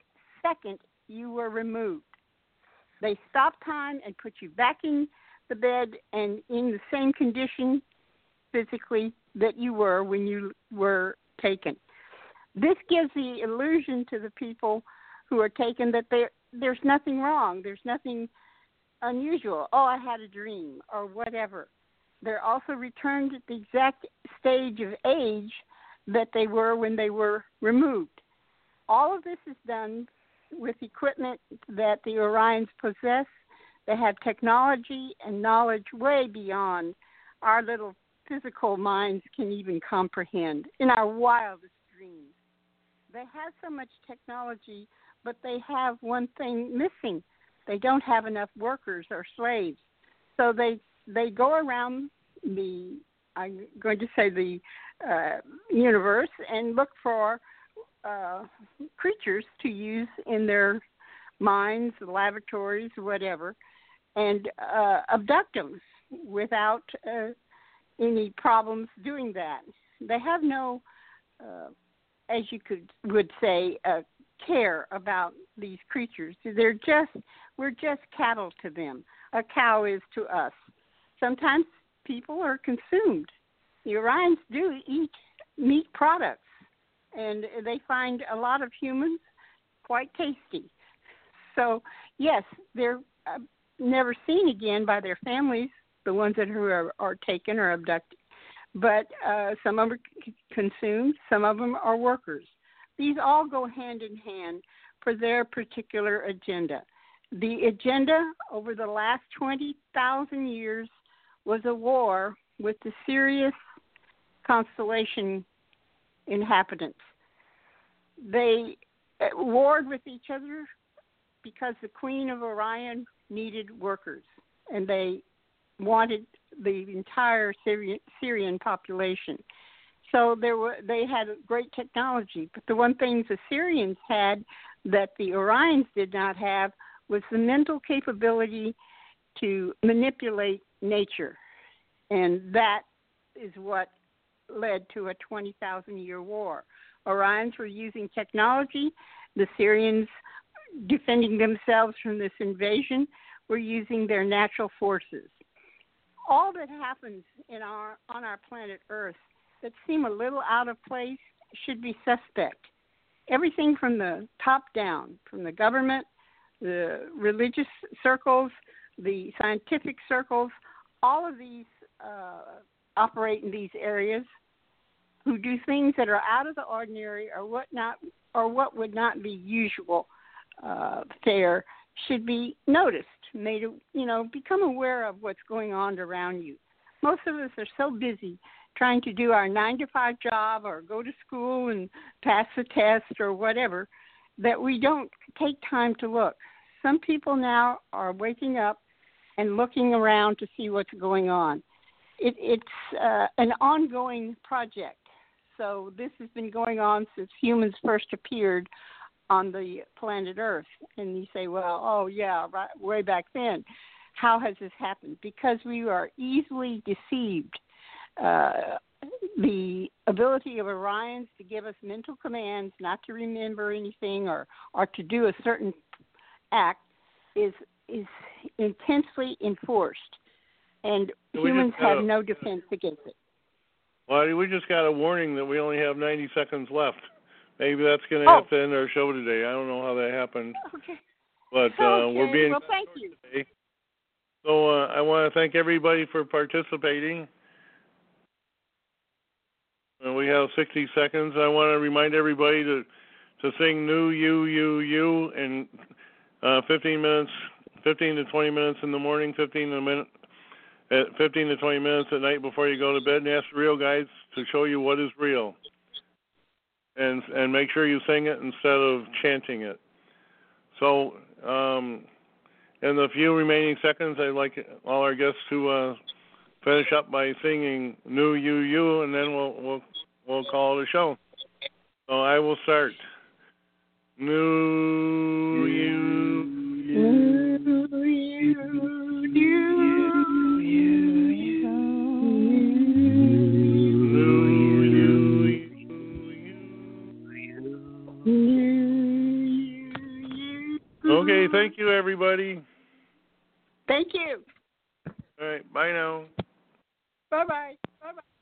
second you were removed. They stop time and put you back in the bed and in the same condition physically that you were when you were taken. This gives the illusion to the people who are taken that there there's nothing wrong, there's nothing unusual. Oh, I had a dream or whatever. They're also returned at the exact stage of age that they were when they were removed. All of this is done with equipment that the Orions possess. They have technology and knowledge way beyond our little physical minds can even comprehend in our wildest dreams. They have so much technology, but they have one thing missing. They don't have enough workers or slaves. So they they go around the, I'm going to say the uh, universe and look for uh, creatures to use in their mines, laboratories, whatever, and uh, abduct them without uh, any problems doing that. They have no, uh, as you could would say, uh, care about these creatures. They're just, we're just cattle to them. A cow is to us. Sometimes people are consumed. The Orions do eat meat products, and they find a lot of humans quite tasty. So, yes, they're uh, never seen again by their families, the ones that who are, are taken or abducted. But uh, some of them are c- consumed, some of them are workers. These all go hand in hand for their particular agenda. The agenda over the last twenty thousand years was a war with the Sirius constellation inhabitants. They uh, warred with each other because the Queen of Orion needed workers, and they wanted the entire Syrian, Syrian population. So there were, they had great technology, but the one thing the Syrians had that the Orions did not have was the mental capability to manipulate nature, and that is what led to a twenty thousand year war. Orions were using technology. The Syrians, defending themselves from this invasion, were using their natural forces. All that happens in our on our planet Earth that seem a little out of place should be suspect. Everything from the top down, from the government, the religious circles, the scientific circles, all of these uh, operate in these areas who do things that are out of the ordinary or what not, or what would not be usual uh, fare should be noticed, made, you know, become aware of what's going on around you. Most of us are so busy trying to do our nine to five job or go to school and pass the test or whatever that we don't take time to look. Some people now are waking up and looking around to see what's going on. It, it's uh, an ongoing project. So this has been going on since humans first appeared on the planet Earth. And you say, well, oh, yeah, right, way back then. How has this happened? Because we are easily deceived. Uh, the ability of Orions to give us mental commands not to remember anything or, or to do a certain act is is intensely enforced. And we humans have a, no defense against it. Well, we just got a warning that we only have ninety seconds left. Maybe that's going to have oh. to end our show today. I don't know how that happened. Okay. But uh, okay. we're being well, thank you. Today. So uh, I want to thank everybody for participating. Uh, we have sixty seconds. I want to remind everybody to to sing "New You You You" in uh, fifteen minutes, fifteen to twenty minutes in the morning, fifteen a minute, at fifteen to twenty minutes at night before you go to bed, and ask the real guides to show you what is real. And and make sure you sing it instead of chanting it. So, um, in the few remaining seconds, I'd like all our guests to uh, finish up by singing "New You You," and then we'll we'll we'll call it a show. So I will start. New You. New you, new you, everybody. Thank you. All right. Bye now. Bye-bye. Bye-bye.